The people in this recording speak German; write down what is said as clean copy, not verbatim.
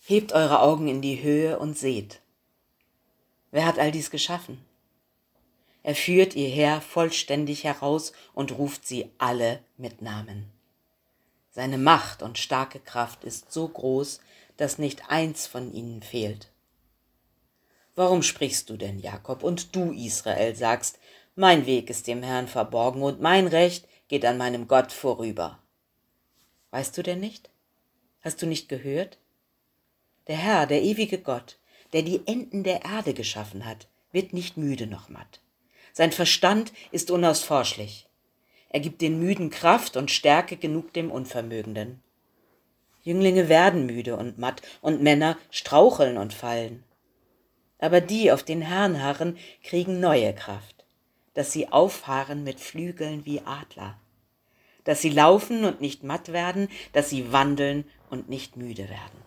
Hebt eure Augen in die Höhe und seht. Wer hat all dies geschaffen? Er führt ihr Heer vollständig heraus und ruft sie alle mit Namen. Seine Macht und starke Kraft ist so groß, dass nicht eins von ihnen fehlt. Warum sprichst du denn, Jakob, und du, Israel, sagst, mein Weg ist dem Herrn verborgen und mein Recht geht an meinem Gott vorüber? Weißt du denn nicht? Hast du nicht gehört? Der Herr, der ewige Gott, der die Enden der Erde geschaffen hat, wird nicht müde noch matt. Sein Verstand ist unausforschlich. Er gibt den Müden Kraft und Stärke genug dem Unvermögenden. Jünglinge werden müde und matt, und Männer straucheln und fallen. Aber die auf den Herrn harren, kriegen neue Kraft, dass sie auffahren mit Flügeln wie Adler, dass sie laufen und nicht matt werden, dass sie wandeln und nicht müde werden.